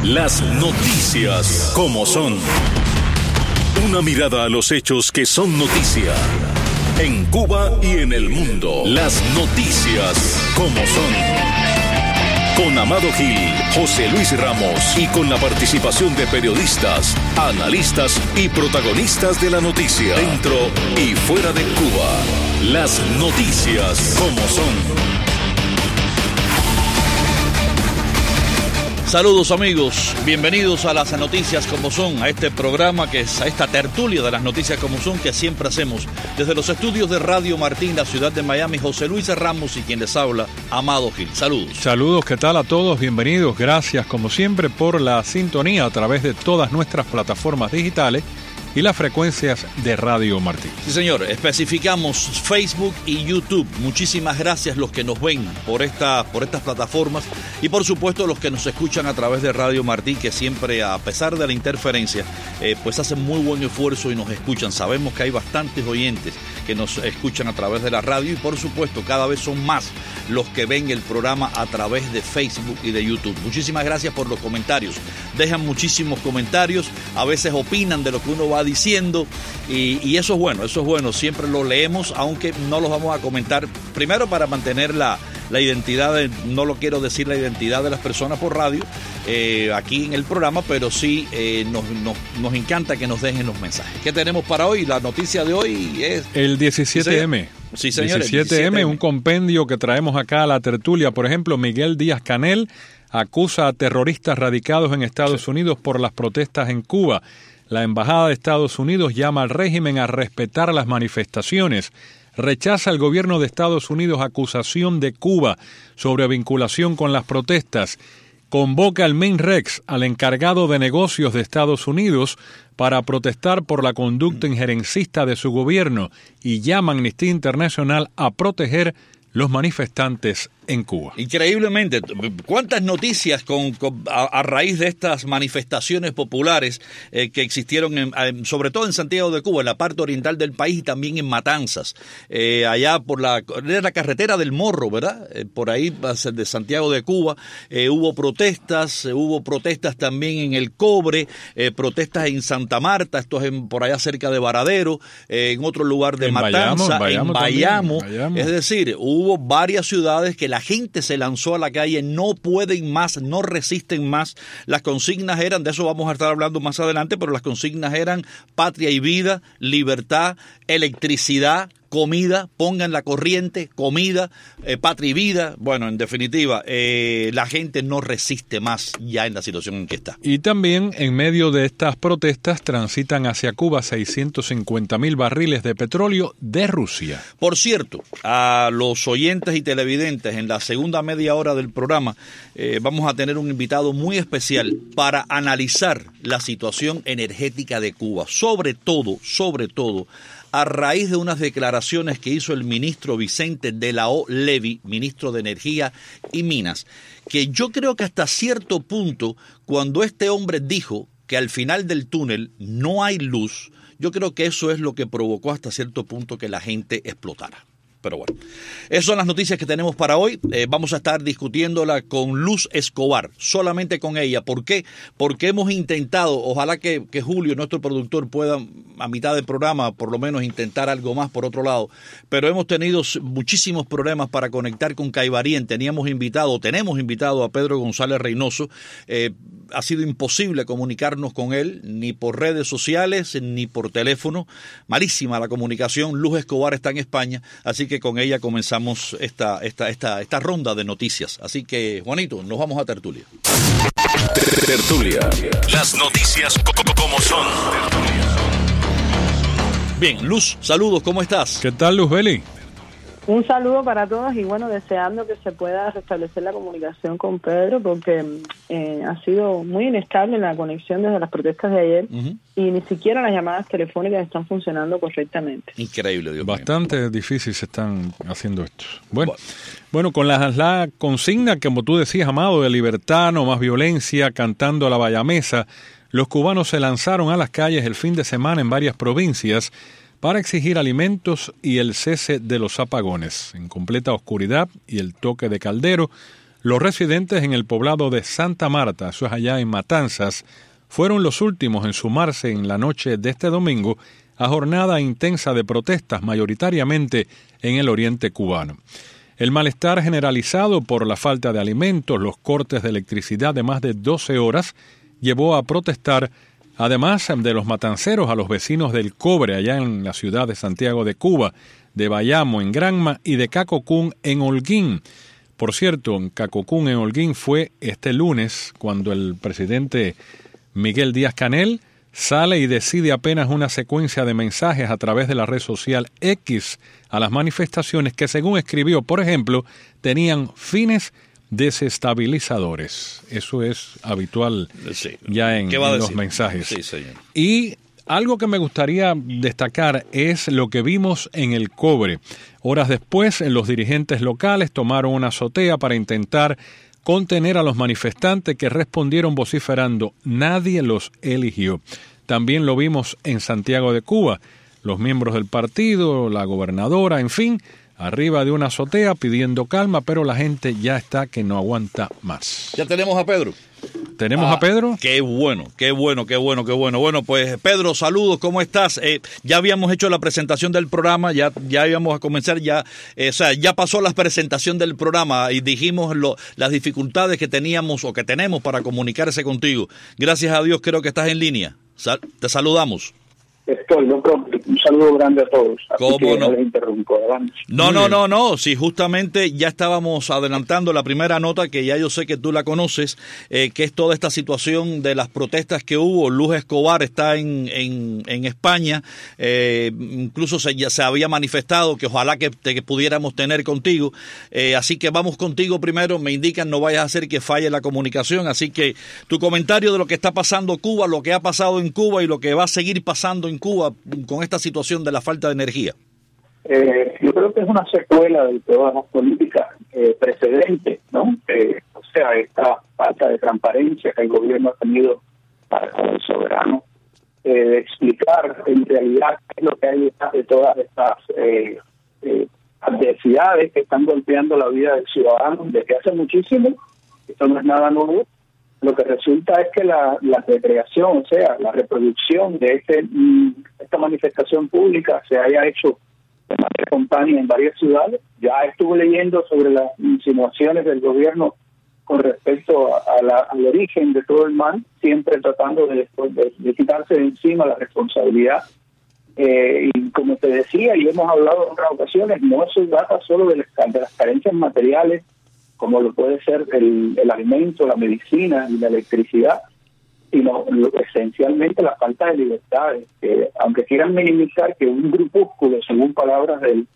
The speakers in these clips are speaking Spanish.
Las noticias como son. Una mirada a los hechos que son noticia. En Cuba y en el mundo. Las noticias como son. Con Amado Gil, José Luis Ramos y con la participación de periodistas, analistas y protagonistas de la noticia. Dentro y fuera de Cuba. Las noticias como son. Saludos amigos, bienvenidos a las noticias como son, a este programa a esta tertulia de las noticias como son que siempre hacemos desde los estudios de Radio Martín, la ciudad de Miami. José Luis Ramos y quien les habla, Amado Gil. Saludos. Saludos, ¿qué tal a todos? Bienvenidos, gracias como siempre por la sintonía a través de todas nuestras plataformas digitales y las frecuencias de Radio Martín. Sí, señor, especificamos Facebook y YouTube. Muchísimas gracias los que nos ven por estas plataformas y por supuesto los que nos escuchan a través de Radio Martín, que siempre, a pesar de la interferencia, pues hacen muy buen esfuerzo y nos escuchan. Sabemos que hay bastantes oyentes que nos escuchan a través de la radio y por supuesto cada vez son más los que ven el programa a través de Facebook y de YouTube. Muchísimas gracias por los comentarios. Dejan muchísimos comentarios, a veces opinan de lo que uno va diciendo y eso es bueno, siempre lo leemos, aunque no los vamos a comentar, primero para mantener la identidad, no lo quiero decir la identidad de las personas por radio, aquí en el programa, pero sí nos encanta que nos dejen los mensajes. ¿Qué tenemos para hoy? La noticia de hoy es... El 17M. Sí, señores. 17M, un compendio que traemos acá a la tertulia. Por ejemplo, Miguel Díaz-Canel acusa a terroristas radicados en Estados Unidos por las protestas en Cuba. La Embajada de Estados Unidos llama al régimen a respetar las manifestaciones. Rechaza el gobierno de Estados Unidos acusación de Cuba sobre vinculación con las protestas. Convoca al MINREX, al encargado de negocios de Estados Unidos, para protestar por la conducta injerencista de su gobierno y llama a Amnistía Internacional a proteger los manifestantes en Cuba. Increíblemente, cuántas noticias a raíz de estas manifestaciones populares que existieron sobre todo en Santiago de Cuba, en la parte oriental del país y también en Matanzas, allá por la carretera del Morro, ¿verdad? Por ahí de Santiago de Cuba hubo protestas también en El Cobre, protestas en Santa Marta, esto es por allá cerca de Varadero, en otro lugar de Matanzas, en Bayamo. Es decir, hubo varias ciudades que la gente se lanzó a la calle, no pueden más, no resisten más. Las consignas eran, de eso vamos a estar hablando más adelante, pero las consignas eran patria y vida, libertad, electricidad, comida, pongan la corriente, comida, patria y vida. Bueno, en definitiva, la gente no resiste más ya en la situación en que está. Y también en medio de estas protestas transitan hacia Cuba 650,000 barriles de petróleo de Rusia. Por cierto, a los oyentes y televidentes, en la segunda media hora del programa vamos a tener un invitado muy especial para analizar la situación energética de Cuba, sobre todo, a raíz de unas declaraciones que hizo el ministro Vicente de la O. Levy, ministro de Energía y Minas, que yo creo que hasta cierto punto, cuando este hombre dijo que al final del túnel no hay luz, yo creo que eso es lo que provocó hasta cierto punto que la gente explotara. Pero bueno, esas son las noticias que tenemos para hoy. Vamos a estar discutiéndola con Luz Escobar, solamente con ella. ¿Por qué? Porque hemos intentado, ojalá que Julio, nuestro productor, pueda a mitad del programa por lo menos intentar algo más por otro lado, pero hemos tenido muchísimos problemas para conectar con Caibarien. Tenemos invitado a Pedro González Reynoso. Ha sido imposible comunicarnos con él, ni por redes sociales, ni por teléfono. Malísima la comunicación. Luz Escobar está en España, así que con ella comenzamos esta ronda de noticias. Así que, Juanito, nos vamos a tertulia. Tertulia. Las noticias como son. Bien, Luz, saludos, ¿cómo estás? ¿Qué tal, Luzbeli? Un saludo para todos y bueno, deseando que se pueda restablecer la comunicación con Pedro porque ha sido muy inestable la conexión desde las protestas de ayer y ni siquiera las llamadas telefónicas están funcionando correctamente. Increíble, Dios mío. Bastante difícil se están haciendo esto. Bueno, con la consigna, como tú decías, Amado, de libertad, no más violencia, cantando a la bayamesa, los cubanos se lanzaron a las calles el fin de semana en varias provincias para exigir alimentos y el cese de los apagones. En completa oscuridad y el toque de Caldero, Los residentes en el poblado de Santa Marta, eso es allá en Matanzas, fueron los últimos en sumarse en la noche de este domingo a jornada intensa de protestas, mayoritariamente en el oriente cubano. El malestar generalizado por la falta de alimentos, los cortes de electricidad de más de 12 horas, llevó a protestar, además de los matanceros, a los vecinos del Cobre, allá en la ciudad de Santiago de Cuba, de Bayamo en Granma y de Cacocún en Holguín. Por cierto, en Cacocún en Holguín fue este lunes cuando el presidente Miguel Díaz-Canel sale y decide apenas una secuencia de mensajes a través de la red social X a las manifestaciones que, según escribió, por ejemplo, tenían fines desestabilizadores. Eso es habitual ya en los mensajes. Sí, señor. Y algo que me gustaría destacar es lo que vimos en el Cobre. Horas después, los dirigentes locales tomaron una azotea para intentar contener a los manifestantes que respondieron vociferando: nadie los eligió. También lo vimos en Santiago de Cuba. Los miembros del partido, la gobernadora, en fin, arriba de una azotea pidiendo calma, pero la gente ya está que no aguanta más. Ya tenemos a Pedro. ¿Tenemos a Pedro? Qué bueno. Bueno, pues Pedro, saludos, ¿cómo estás? Ya habíamos hecho la presentación del programa, ya íbamos a comenzar, ya pasó la presentación del programa y dijimos las dificultades que teníamos o que tenemos para comunicarse contigo. Gracias a Dios creo que estás en línea. Te saludamos. Un saludo grande a todos. ¿Cómo no? Les interrumpo. No. Si justamente ya estábamos adelantando la primera nota, que ya yo sé que tú la conoces, que es toda esta situación de las protestas que hubo. Luz Escobar está en España, incluso se había manifestado que ojalá que pudiéramos tener contigo. Así que vamos contigo primero. Me indican no vayas a hacer que falle la comunicación. Así que tu comentario de lo que está pasando en Cuba, lo que ha pasado en Cuba y lo que va a seguir pasando en Cuba con esta situación de la falta de energía. Yo creo que es una secuela de todas las políticas precedentes, ¿no? O sea, esta falta de transparencia que el gobierno ha tenido para con el soberano, de explicar en realidad qué es lo que hay detrás de todas estas adversidades que están golpeando la vida del ciudadano desde hace muchísimo. Esto no es nada nuevo. Lo que resulta es que la recreación, o sea, la reproducción de esta manifestación pública se haya hecho de manera espontánea en varias ciudades. Ya estuve leyendo sobre las insinuaciones del gobierno con respecto al origen de todo el mal, siempre tratando de quitarse de encima la responsabilidad. Y como te decía, y hemos hablado en otras ocasiones, no se trata solo de las carencias materiales, como lo puede ser el alimento, la medicina y la electricidad, sino esencialmente la falta de libertades. Aunque quieran minimizar que un grupúsculo, según palabras del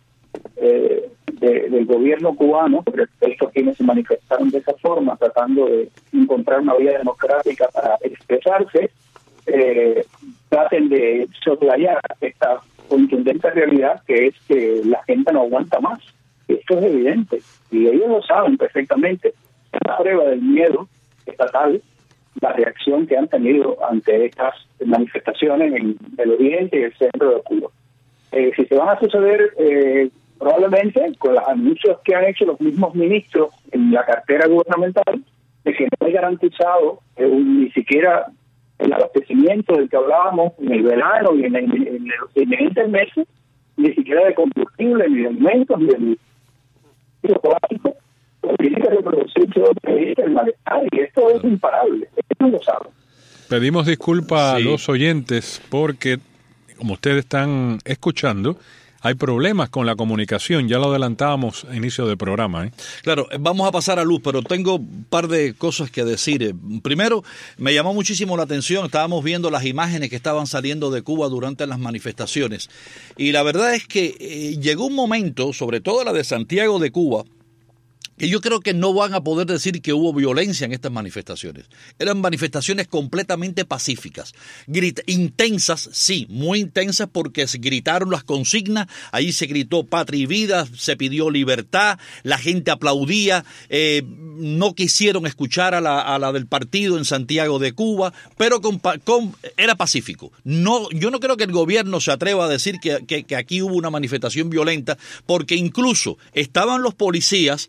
gobierno cubano, respecto a quienes se manifestaron de esa forma, tratando de encontrar una vía democrática para expresarse, traten de soslayar esta contundente realidad que es que la gente no aguanta más. Esto es evidente y ellos lo saben perfectamente. La prueba del miedo estatal, la reacción que han tenido ante estas manifestaciones en el oriente y el centro de Cuba. Si se van a suceder, probablemente con los anuncios que han hecho los mismos ministros en la cartera gubernamental, de que no hay garantizado ni siquiera el abastecimiento del que hablábamos en el verano y en los siguientes meses, ni siquiera de combustible, ni de alimentos, ni de básico, tiene que reproducirse el malestar, y esto es imparable, esto no lo saben. Pedimos disculpas a los oyentes porque, como ustedes están escuchando, hay problemas con la comunicación, ya lo adelantábamos a inicio del programa. Claro, vamos a pasar a Luz, pero tengo un par de cosas que decir. Primero, me llamó muchísimo la atención, estábamos viendo las imágenes que estaban saliendo de Cuba durante las manifestaciones, y la verdad es que llegó un momento, sobre todo la de Santiago de Cuba, que yo creo que no van a poder decir que hubo violencia en estas manifestaciones. Eran manifestaciones completamente pacíficas. Intensas, sí, muy intensas, porque se gritaron las consignas, ahí se gritó patria y vida, se pidió libertad, la gente aplaudía, no quisieron escuchar a la del partido en Santiago de Cuba, pero era pacífico. Yo no creo que el gobierno se atreva a decir que aquí hubo una manifestación violenta, porque incluso estaban los policías, la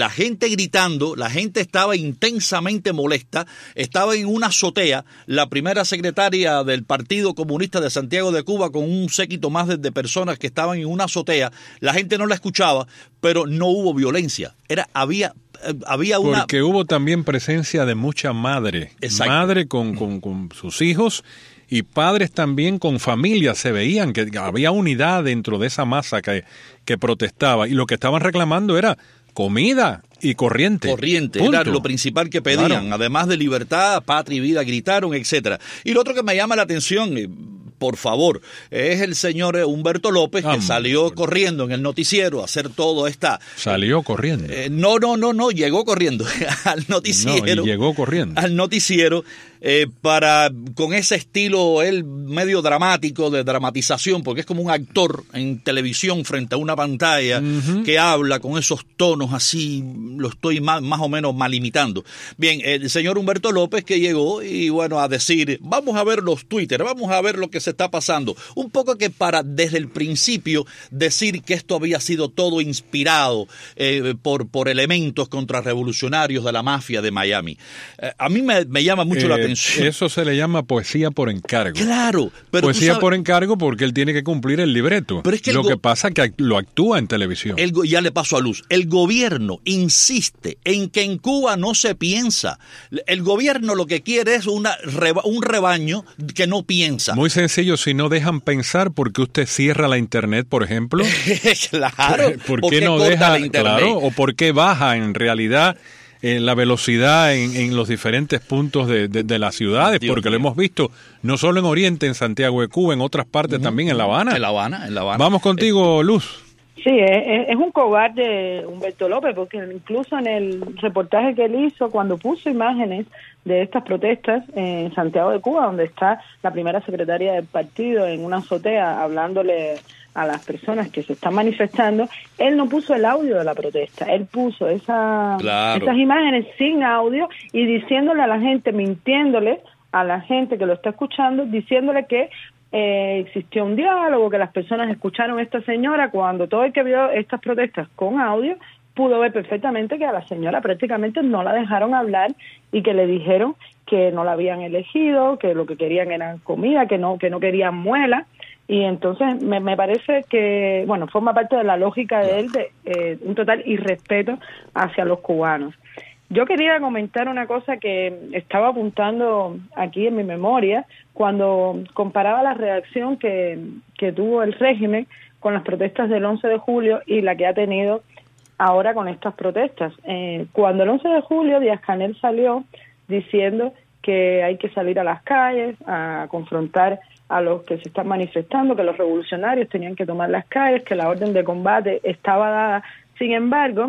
la gente gritando, la gente estaba intensamente molesta, estaba en una azotea, la primera secretaria del Partido Comunista de Santiago de Cuba con un séquito más de personas que estaban en una azotea, la gente no la escuchaba, pero no hubo violencia, había una... Porque hubo también presencia de mucha madre, Exacto. Madre con sus hijos y padres también con familias, se veían que había unidad dentro de esa masa que protestaba y lo que estaban reclamando era comida y corriente. Corriente, punto. era lo principal que pedían, Claro. Además de libertad, patria y vida, gritaron, etcétera. Y lo otro que me llama la atención, por favor, es el señor Humberto López, que salió corriendo en el noticiero a hacer todo esta... Salió corriendo. No, llegó corriendo al noticiero. No, y llegó corriendo. Al noticiero, con ese estilo, él medio dramático, de dramatización, porque es como un actor en televisión frente a una pantalla que habla con esos tonos así, lo estoy más o menos mal imitando. Bien, el señor Humberto López que llegó y bueno, a decir, vamos a ver los Twitter, vamos a ver lo que se está pasando. Un poco que para desde el principio decir que esto había sido todo inspirado por elementos contrarrevolucionarios de la mafia de Miami. A mí me llama mucho la atención. Eso se le llama poesía por encargo. Claro, pero poesía por encargo porque él tiene que cumplir el libreto. Pero es que lo que pasa es que lo actúa en televisión. Ya le paso a Luz. El gobierno insiste en que en Cuba no se piensa. El gobierno lo que quiere es un rebaño que no piensa. Muy sencillo, si no dejan pensar, ¿por qué usted cierra la internet, por ejemplo? Claro. ¿Por qué no deja? Claro, o por qué baja en realidad la velocidad en los diferentes puntos de las ciudades, Dios porque mío. lo hemos visto no solo en Oriente, en Santiago de Cuba, en otras partes también, en La Habana. En La Habana. Vamos contigo, Luz. Sí, es un cobarde Humberto López, porque incluso en el reportaje que él hizo, cuando puso imágenes de estas protestas en Santiago de Cuba, donde está la primera secretaria del partido en una azotea hablándole a las personas que se están manifestando, él no puso el audio de la protesta, él puso esas imágenes sin audio y diciéndole a la gente, mintiéndole a la gente que lo está escuchando, diciéndole que existió un diálogo, que las personas escucharon a esta señora, cuando todo el que vio estas protestas con audio pudo ver perfectamente que a la señora prácticamente no la dejaron hablar y que le dijeron que no la habían elegido, que lo que querían era comida, que no querían muela. Y entonces me parece que, bueno, forma parte de la lógica de él de un total irrespeto hacia los cubanos. Yo quería comentar una cosa que estaba apuntando aquí en mi memoria cuando comparaba la reacción que tuvo el régimen con las protestas del 11 de julio y la que ha tenido ahora con estas protestas. Cuando el 11 de julio Díaz-Canel salió diciendo que hay que salir a las calles a confrontar a los que se están manifestando, que los revolucionarios tenían que tomar las calles, que la orden de combate estaba dada. Sin embargo,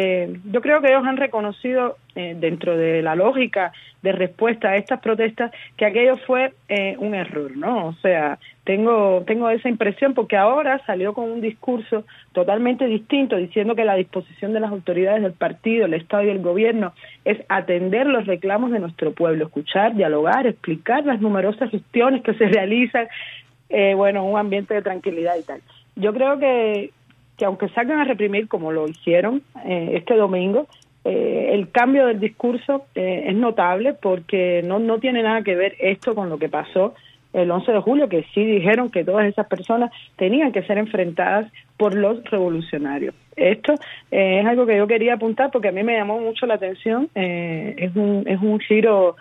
yo creo que ellos han reconocido dentro de la lógica de respuesta a estas protestas que aquello fue un error, ¿no? O sea, tengo esa impresión porque ahora salió con un discurso totalmente distinto diciendo que la disposición de las autoridades del partido, el Estado y el gobierno es atender los reclamos de nuestro pueblo, escuchar, dialogar, explicar las numerosas gestiones que se realizan, un ambiente de tranquilidad y tal. Yo creo que aunque salgan a reprimir como lo hicieron este domingo, el cambio del discurso es notable porque no tiene nada que ver esto con lo que pasó el 11 de julio, que sí dijeron que todas esas personas tenían que ser enfrentadas por los revolucionarios. Esto es algo que yo quería apuntar porque a mí me llamó mucho la atención, es un giro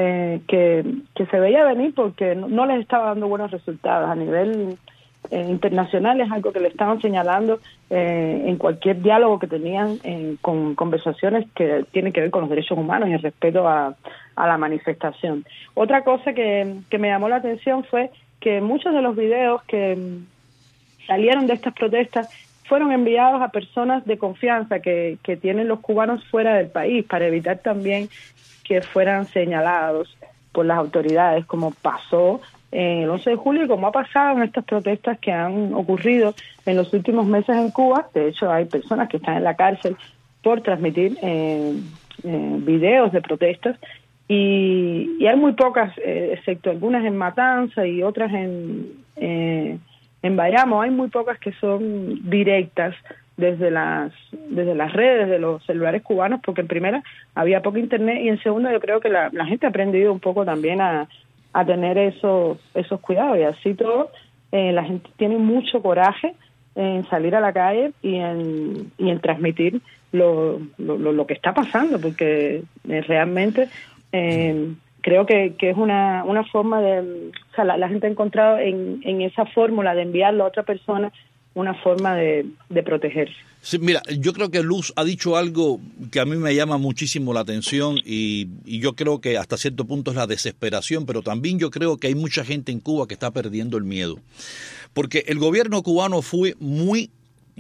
que se veía venir porque no les estaba dando buenos resultados a nivel internacional, es algo que le estaban señalando en cualquier diálogo que tenían con conversaciones que tienen que ver con los derechos humanos y el respeto a la manifestación. Otra cosa que me llamó la atención fue que muchos de los videos que salieron de estas protestas fueron enviados a personas de confianza que tienen los cubanos fuera del país para evitar también que fueran señalados por las autoridades, como pasó el 11 de julio y como ha pasado en estas protestas que han ocurrido en los últimos meses en Cuba. De hecho, hay personas que están en la cárcel por transmitir videos de protestas y hay muy pocas, excepto algunas en Matanza y otras en Bayamo, hay muy pocas que son directas desde las redes de los celulares cubanos, porque en primera había poco internet y en segunda yo creo que la gente ha aprendido un poco también a tener esos cuidados, y así todo la gente tiene mucho coraje en salir a la calle y en transmitir lo que está pasando, porque realmente creo que es una forma de, o sea, la gente ha encontrado en esa fórmula de enviarlo a otra persona una forma de protegerse. Sí, mira, yo creo que Luz ha dicho algo que a mí me llama muchísimo la atención y yo creo que hasta cierto punto es la desesperación, pero también yo creo que hay mucha gente en Cuba que está perdiendo el miedo, porque el gobierno cubano fue muy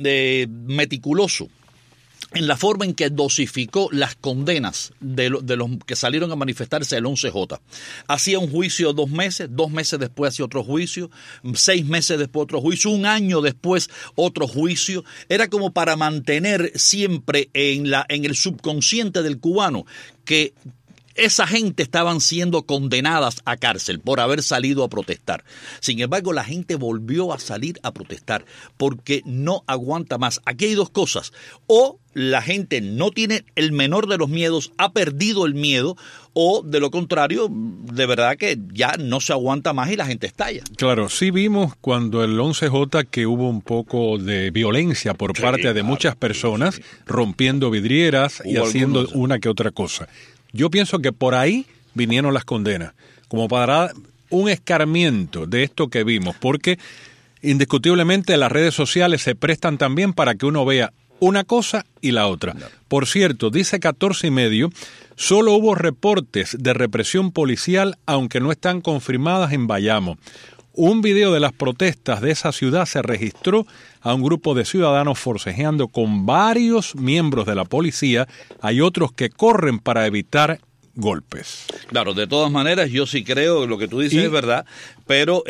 meticuloso en la forma en que dosificó las condenas de los que salieron a manifestarse el 11J. Hacía un juicio 2 meses, 2 meses después hacía otro juicio, 6 meses después otro juicio, 1 año después otro juicio. Era como para mantener siempre en el subconsciente del cubano que esa gente estaban siendo condenadas a cárcel por haber salido a protestar. Sin embargo, la gente volvió a salir a protestar porque no aguanta más. Aquí hay 2 cosas. O la gente no tiene el menor de los miedos, ha perdido el miedo, o de lo contrario, de verdad que ya no se aguanta más y la gente estalla. Claro, sí vimos cuando el 11J que hubo un poco de violencia por parte de muchas personas, rompiendo vidrieras y haciendo una que otra cosa. Yo pienso que por ahí vinieron las condenas, como para un escarmiento de esto que vimos, porque indiscutiblemente las redes sociales se prestan también para que uno vea una cosa y la otra. Por cierto, dice 14:30, solo hubo reportes de represión policial, aunque no están confirmadas en Bayamo. Un video de las protestas de esa ciudad se registró a un grupo de ciudadanos forcejeando con varios miembros de la policía. Hay otros que corren para evitar golpes. Claro, de todas maneras, yo sí creo que lo que tú dices es verdad, pero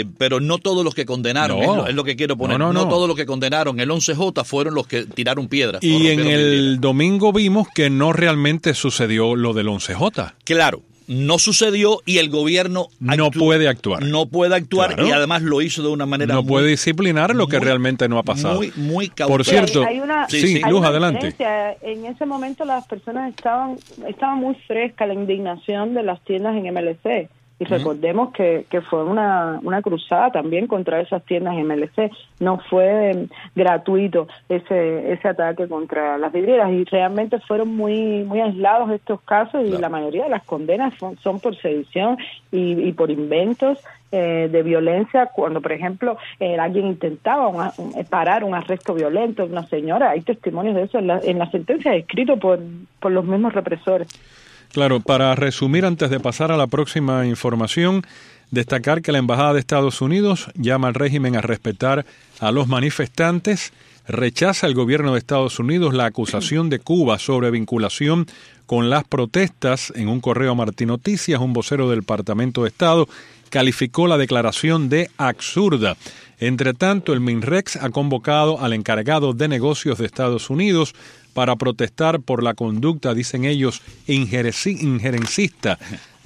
no todos los que condenaron, es lo que quiero poner, no todos los que condenaron el 11J fueron los que tiraron piedras. Y en el domingo vimos que no realmente sucedió lo del 11J. Claro. No sucedió y el gobierno no puede actuar. No puede actuar, claro. Y además lo hizo de una manera no puede disciplinar lo que realmente no ha pasado. Muy cauteloso. Por cierto, hay Luz, adelante. En ese momento las personas estaban muy frescas la indignación de las tiendas en MLC. Y recordemos que fue una cruzada también contra esas tiendas MLC. No fue gratuito ese ataque contra las vidrieras, y realmente fueron muy aislados estos casos, y la mayoría de las condenas son por sedición y por inventos de violencia, cuando por ejemplo alguien intentaba parar un arresto violento de una señora. Hay testimonios de eso en la sentencia escrito por los mismos represores. Claro, para resumir, antes de pasar a la próxima información, destacar que la Embajada de Estados Unidos llama al régimen a respetar a los manifestantes, rechaza el gobierno de Estados Unidos la acusación de Cuba sobre vinculación con las protestas. En un correo a Martín Noticias, un vocero del Departamento de Estado calificó la declaración de absurda. Entre tanto, el MINREX ha convocado al encargado de negocios de Estados Unidos para protestar por la conducta, dicen ellos, injerencista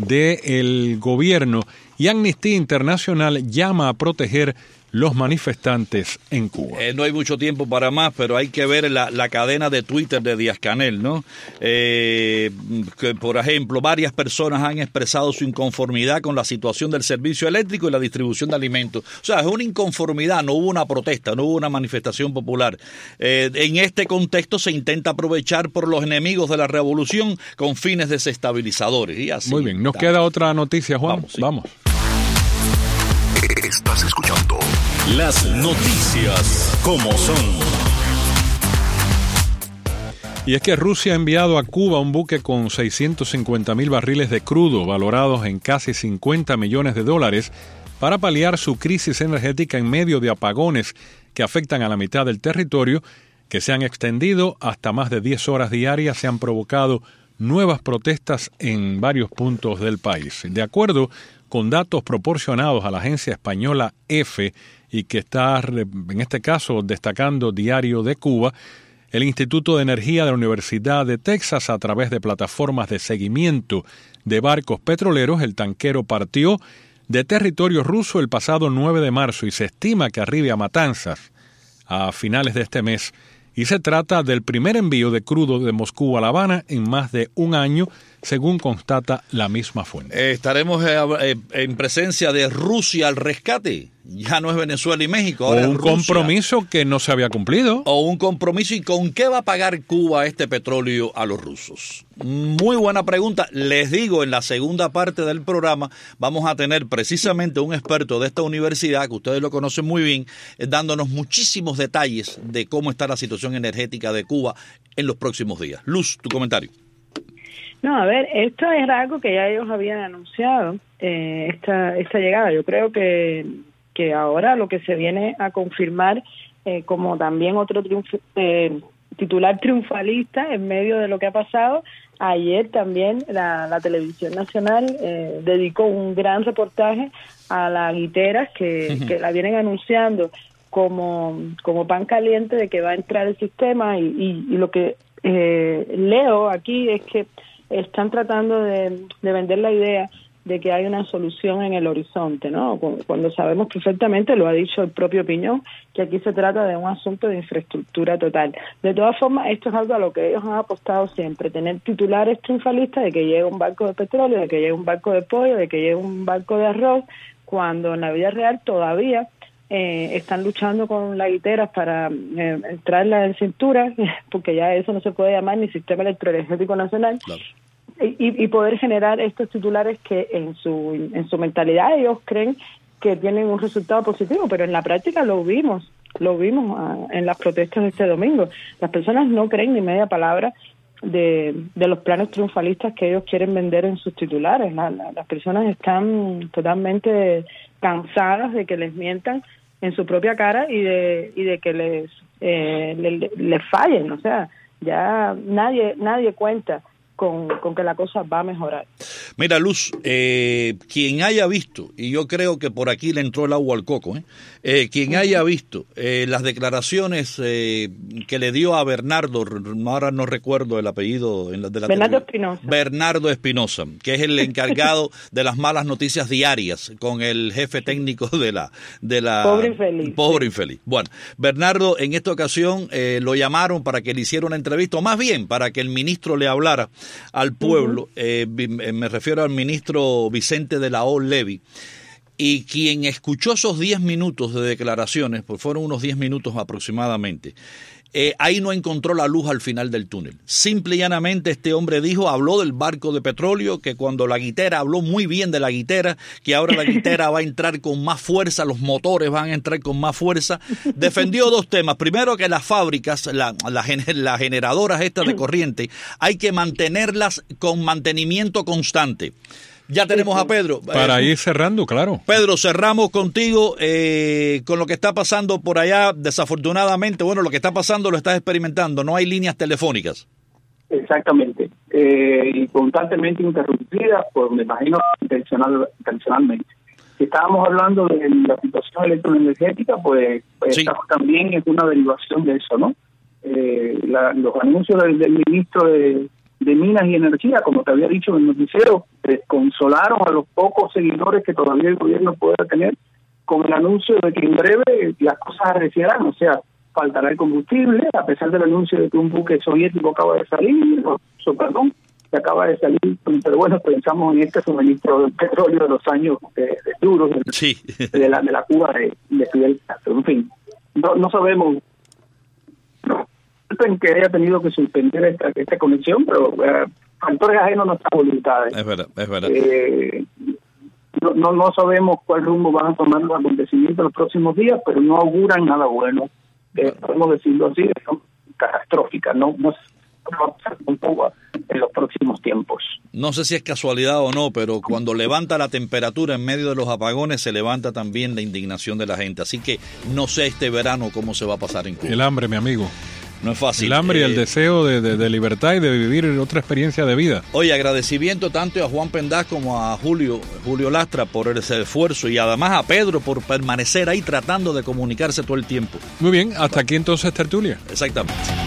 del gobierno, y Amnistía Internacional llama a proteger los manifestantes en Cuba. No hay mucho tiempo para más, pero hay que ver la cadena de Twitter de Díaz-Canel, ¿no? Que, por ejemplo, varias personas han expresado su inconformidad con la situación del servicio eléctrico y la distribución de alimentos. O sea, es una inconformidad, no hubo una protesta, no hubo una manifestación popular. En este contexto se intenta aprovechar por los enemigos de la revolución con fines desestabilizadores. Y así. Muy bien, nos queda otra noticia, Juan. Vamos. Estás escuchando las noticias como son. Y es que Rusia ha enviado a Cuba un buque con 650.000 barriles de crudo, valorados en casi $50 millones, para paliar su crisis energética en medio de apagones que afectan a la mitad del territorio, que se han extendido hasta más de 10 horas diarias. Se han provocado nuevas protestas en varios puntos del país. De acuerdo con datos proporcionados a la agencia española EFE, y que está, en este caso, destacando Diario de Cuba, el Instituto de Energía de la Universidad de Texas, a través de plataformas de seguimiento de barcos petroleros, el tanquero partió de territorio ruso el pasado 9 de marzo y se estima que arribe a Matanzas a finales de este mes, y se trata del primer envío de crudo de Moscú a La Habana en más de un año, según constata la misma fuente. Estaremos en presencia de Rusia al rescate. Ya no es Venezuela y México, ahora o un es Rusia. Compromiso que no se había cumplido. O un compromiso. ¿Y con qué va a pagar Cuba este petróleo a los rusos? Muy buena pregunta. Les digo, en la segunda parte del programa vamos a tener precisamente un experto de esta universidad, que ustedes lo conocen muy bien, dándonos muchísimos detalles de cómo está la situación energética de Cuba en los próximos días. Luz, tu comentario. No, a ver, esto es algo que ya ellos habían anunciado, esta llegada. Yo creo que ahora lo que se viene a confirmar como también otro titular triunfalista en medio de lo que ha pasado. Ayer también la Televisión Nacional dedicó un gran reportaje a la guitera que la vienen anunciando como pan caliente de que va a entrar el sistema y lo que leo aquí es que están tratando de vender la idea de que hay una solución en el horizonte, ¿no? Cuando sabemos perfectamente, lo ha dicho el propio Piñón, que aquí se trata de un asunto de infraestructura total. De todas formas, esto es algo a lo que ellos han apostado siempre, tener titulares triunfalistas de que llegue un barco de petróleo, de que llegue un barco de pollo, de que llegue un barco de arroz, cuando en la vida real todavía están luchando con las guiteras para entrarla en cintura, porque ya eso no se puede llamar ni sistema electroenergético nacional. Claro. Y poder generar estos titulares que en su mentalidad ellos creen que tienen un resultado positivo, pero en la práctica lo vimos en las protestas de este domingo. Las personas no creen ni media palabra de los planes triunfalistas que ellos quieren vender en sus titulares. Las personas están totalmente cansadas de que les mientan en su propia cara y de que les fallen. O sea, ya nadie cuenta con que la cosa va a mejorar. Mira, Luz, quien haya visto, y yo creo que por aquí le entró el agua al coco, quien haya visto las declaraciones que le dio a Bernardo, ahora no recuerdo el apellido, Bernardo Espinosa. Bernardo Espinosa, que es el encargado de las malas noticias diarias con el jefe técnico de la Pobre infeliz. Pobre infeliz. Bueno, Bernardo en esta ocasión lo llamaron para que le hiciera una entrevista, o más bien para que el ministro le hablara al pueblo. Me refiero al ministro Vicente de la O. Levy, y quien escuchó esos 10 minutos de declaraciones, pues fueron unos 10 minutos aproximadamente, ahí no encontró la luz al final del túnel. Simple y llanamente este hombre habló del barco de petróleo, que cuando la guitera, habló muy bien de la guitera, que ahora la guitera va a entrar con más fuerza, los motores van a entrar con más fuerza. Defendió dos temas. Primero, que las fábricas, las generadoras estas de corriente, hay que mantenerlas con mantenimiento constante. Ya tenemos a Pedro. Para ir cerrando, claro. Pedro, cerramos contigo con lo que está pasando por allá. Desafortunadamente, bueno, lo que está pasando lo estás experimentando. No hay líneas telefónicas. Exactamente. Y constantemente interrumpidas, pues me imagino intencionalmente. Si estábamos hablando de la situación electroenergética, pues sí, también es una derivación de eso, ¿no? Los anuncios del ministro de Minas y Energía, como te había dicho en el noticiero, consolaron a los pocos seguidores que todavía el gobierno puede tener con el anuncio de que en breve las cosas arreciarán, o sea, faltará el combustible, a pesar del anuncio de que un buque soviético acaba de salir, que acaba de salir, pero bueno, pensamos en este suministro del petróleo de los años duros sí, de la Cuba de Fidel Castro. En fin, no sabemos en que haya tenido que suspender esta conexión, pero factores ajenos a nuestras voluntades. Es verdad. No sabemos cuál rumbo van a tomar los acontecimientos en los próximos días, pero no auguran nada bueno. Podemos decirlo así, son catastróficas, no va a pasar con Cuba en los próximos tiempos. No sé si es casualidad o no, pero cuando levanta la temperatura en medio de los apagones, se levanta también la indignación de la gente. Así que no sé este verano cómo se va a pasar en Cuba. El hambre, mi amigo. No es fácil. El hambre y el deseo de libertad y de vivir otra experiencia de vida. Oye, agradecimiento tanto a Juan Pendaz como a Julio Lastra por ese esfuerzo, y además a Pedro por permanecer ahí tratando de comunicarse todo el tiempo. Muy bien, hasta aquí entonces tertulia. Exactamente.